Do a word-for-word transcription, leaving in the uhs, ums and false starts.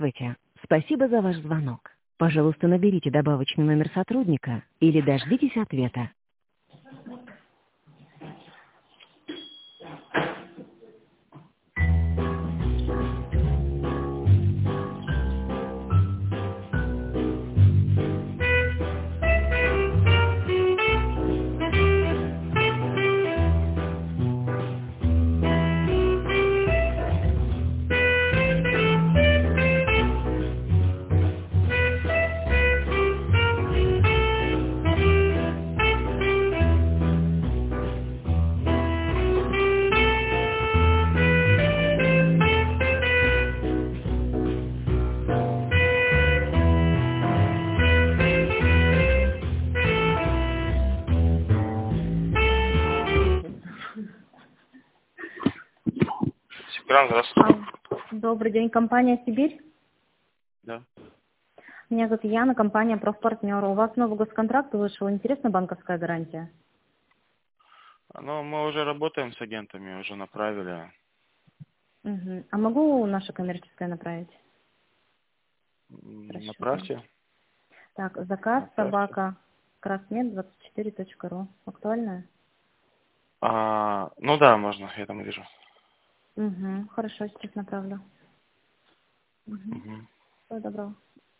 Здравствуйте. Спасибо за ваш звонок. Пожалуйста, наберите добавочный номер сотрудника или дождитесь ответа. Сибиран, здравствуйте. А, Добрый день, компания «Сибирь». Да. Меня зовут Яна, компания «Профпартнер». У вас новый госконтракт вышел. Интересна банковская гарантия? Ну, мы уже работаем с агентами, уже направили. Угу. А могу наше коммерческое направить? М, Расчетно. Направьте. Так, заказ Направьте. собака красмед двадцать четыре точка ру. Актуальная? А, ну да, можно, я там вижу. Угу. Хорошо, сейчас направлю. Угу. Мгм. Всего доброго.